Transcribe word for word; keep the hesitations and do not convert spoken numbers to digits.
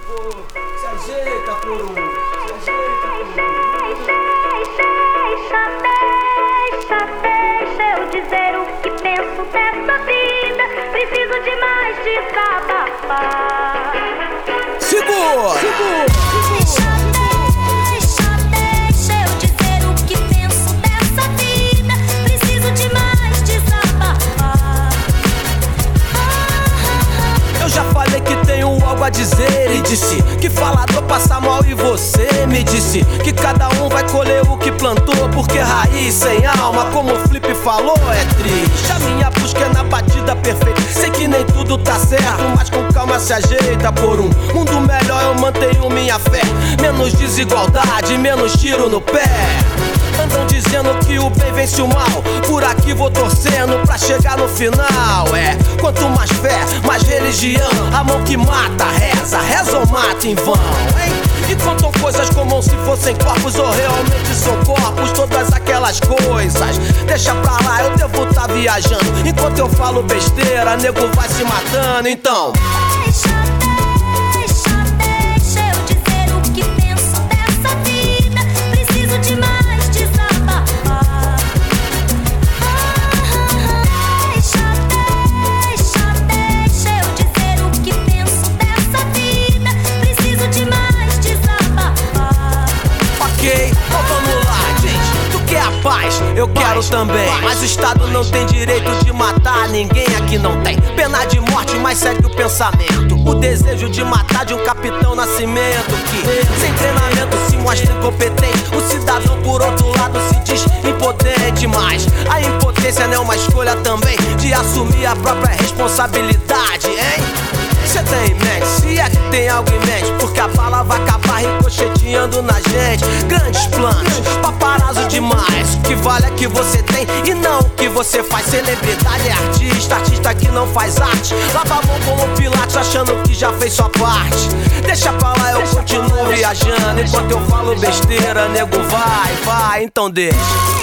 Pô, se ajeita por um, se ajeita por um. Deixa, deixa, deixa eu dizer o que penso dessa vida. Preciso de mais desabafar. Segura! Segura! Deixa, deixa, deixa eu dizer o que penso dessa vida. Preciso de mais desabafar. Eu já falei que tenho algo a dizer e disse que falador passa mal e você me disse que cada um vai colher o que plantou, porque raiz sem alma, como o Flip falou, é triste. A minha busca é na batida perfeita. Sei que nem tudo tá certo, mas com calma se ajeita por um mundo melhor. Eu mantenho minha fé, menos desigualdade, menos tiro no pé. Andam dizendo que o bem vence o mal, por aqui vou torcendo pra chegar no final. É, quanto mais fé, mais religião. A mão que mata, reza, reza ou mata em vão, hein? E contam coisas como se fossem corpos ou realmente são corpos, todas aquelas coisas. Deixa pra lá, eu devo tá viajando. Enquanto eu falo besteira, nego vai se matando, então Deixa, deixa, deixa eu dizer o que penso dessa vida. Preciso de mais desabafar. Deixa, deixa, deixa eu dizer o que penso dessa vida. Preciso de mais desabafar. ok, então vamos lá, gente. Tu quer a paz? Eu quero também. Mas o Estado não tem direito de matar ninguém, aqui não tem pena de morte, mas segue o pensamento. O desejo de matar de um capitão Nascimento que, sem treinamento, se mostra incompetente. O cidadão, por outro lado, se diz impotente. Mas a impotência não é uma escolha também de assumir a própria responsabilidade, hein? Cê tem em mente, se é que tem algo em mente, porque a bala vai acabar ricocheteando na gente. Grandes planos, paparazzo demais. O que vale é que você tem e não o que você faz. Celebridade é artista, artista que não faz arte. Lava a mão como Pilates achando que já fez sua parte. Deixa pra lá, eu continuo viajando. Enquanto eu falo besteira, nego vai, vai, então deixa.